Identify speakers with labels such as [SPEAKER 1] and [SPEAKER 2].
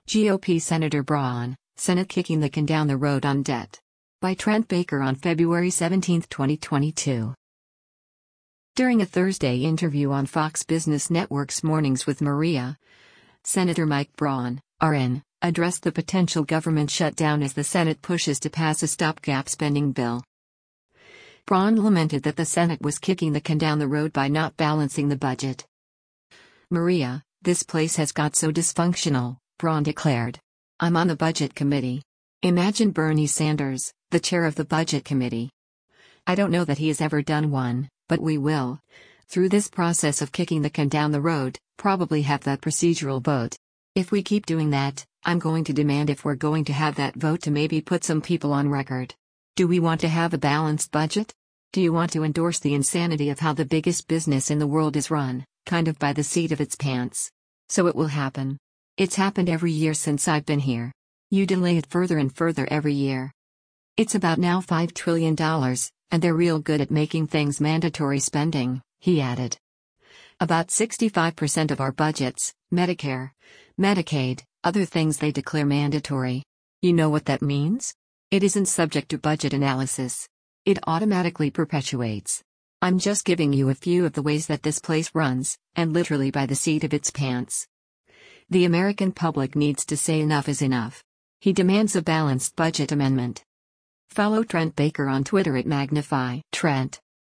[SPEAKER 1] GOP Senator Braun, Senate kicking the can down the road on debt. By Trent Baker on February 17, 2022. During a Thursday interview on Fox Business Network's Mornings with Maria, Senator Mike Braun, RN, addressed the potential government shutdown as the Senate pushes to pass a stopgap spending bill. Braun lamented that the Senate was kicking the can down the road by not balancing the budget. "Maria, this place has got so dysfunctional," Braun declared. "I'm on the Budget Committee. Imagine Bernie Sanders, the chair of the Budget Committee. I don't know that he has ever done one, but we will, through this process of kicking the can down the road, probably have that procedural vote. If we keep doing that, I'm going to demand if we're going to have that vote to maybe put some people on record. Do we want to have a balanced budget? Do you want to endorse the insanity of how the biggest business in the world is run, kind of by the seat of its pants? So it will happen. It's happened every year since I've been here. You delay it further and further every year. It's about now $5 trillion, and they're real good at making things mandatory spending," he added. "About 65% of our budgets, Medicare, Medicaid, other things they declare mandatory. You know what that means? It isn't subject to budget analysis. It automatically perpetuates. I'm just giving you a few of the ways that this place runs, and literally by the seat of its pants. The American public needs to say enough is enough." He demands a balanced budget amendment. Follow Trent Baker on Twitter at Magnify Trent.